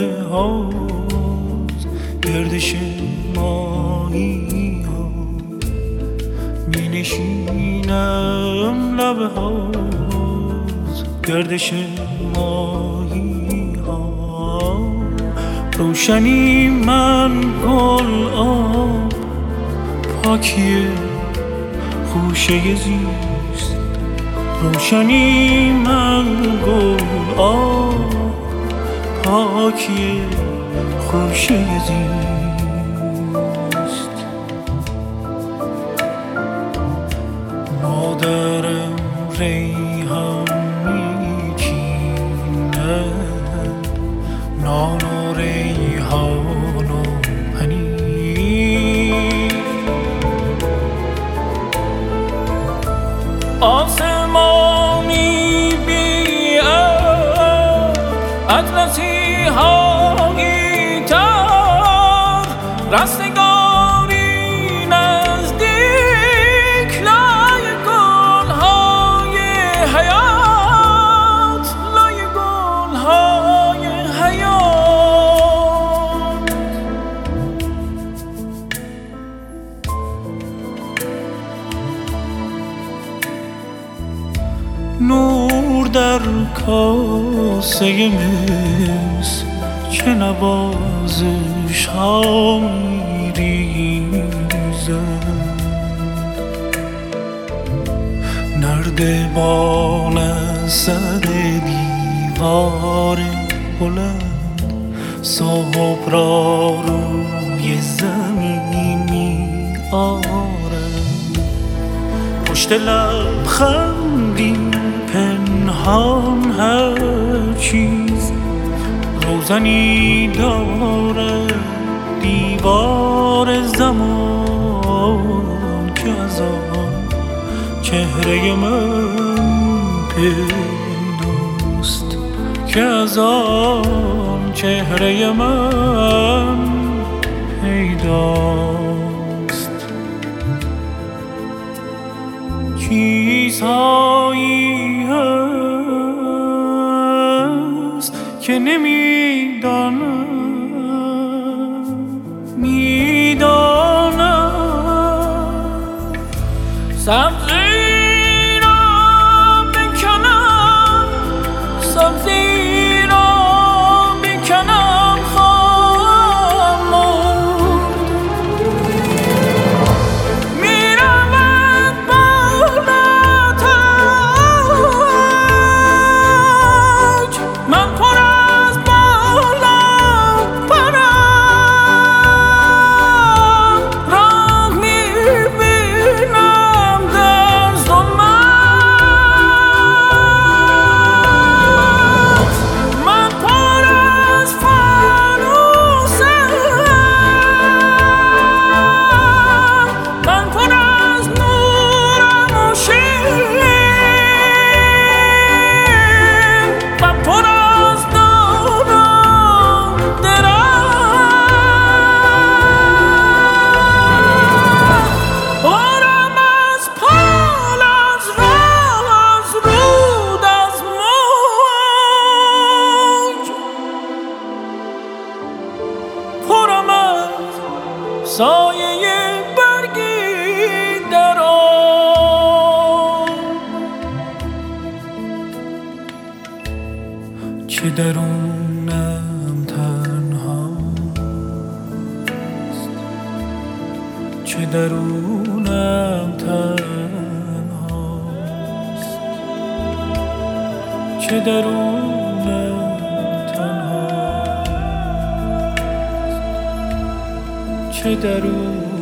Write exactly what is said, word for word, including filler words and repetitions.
لبه هاست گردش ماهی ها می نشینم لبه هاست گردش ماهی ها روشنی من گل آب پاکی خوشه زیست روشنی من گل آب پاکی خوشه زیست مادرم ریحان میچینه نان و ریحان و پنیر آسمانی بی ابر اطلسی هایی تر رستگاری نزدیک لای گلهای حیات لای گلهای حیات نور در کاسه مس که نوازش ها میریزد نردبان از سر دیوار بلند صبح را روی زمین می آرد پشت لبخندی پنهان هر چیز روزنی داره دیوار زمان که از آن چهره من پیداست که از آن چهره من پیداست چیزهایی هست که نمیدانم میدانم سبزی را بکنم سبزی را بکنم خواهم مرد میرود بالاتاج من پر از بالا پرم راه میبینم در ظلمت من پر از فانوسم من پر از نورم و شیرین و پر از دارم درم پرم از پال از راه از رود از موج پرم از سایه برگی در آب چه درونم تنهاست چه درونم تنهاست چه درونم تنهاست چه درونم